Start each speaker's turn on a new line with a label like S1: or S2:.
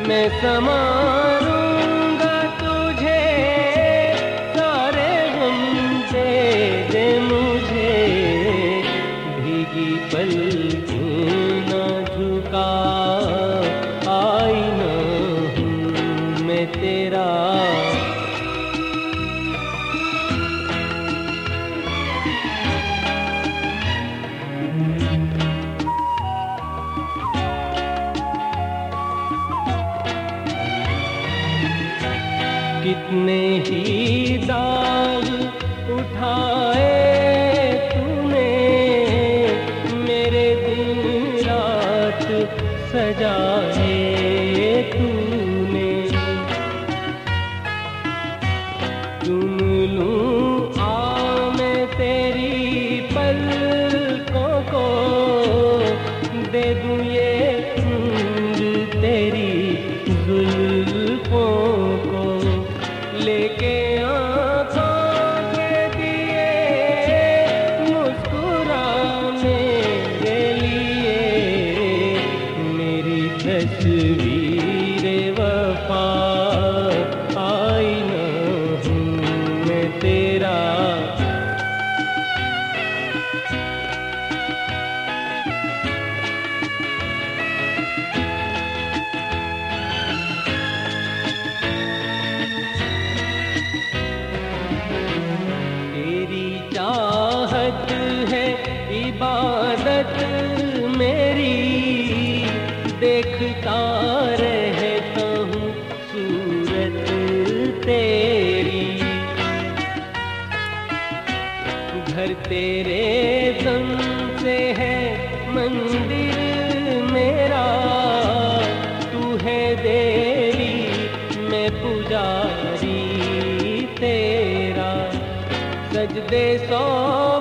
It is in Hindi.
S1: मैं संवारूंगा तुझे, सारे गम दे दे मुझे, भीगी पलकों ना झुका, आईना हूँ मैं तेरा। कितने ही दाग उठाए तूने, मेरे दिन रात सजाए तूने। चुन लूं आ मैं तेरी पलकों को, दे दूं ये तेरी जुल्फों को, लेके आँखों के दिए मुस्कुरा मेरे लिए, मेरी तस्वीर वफा, आईना हूँ मैं तेरा। चाहत है इबादत मेरी, देखता रहता हूँ सूरत तेरी। घर तेरे दम से है मंदिर मेरा, तू है देवी मैं पुजारी तेरा। सजदे सौ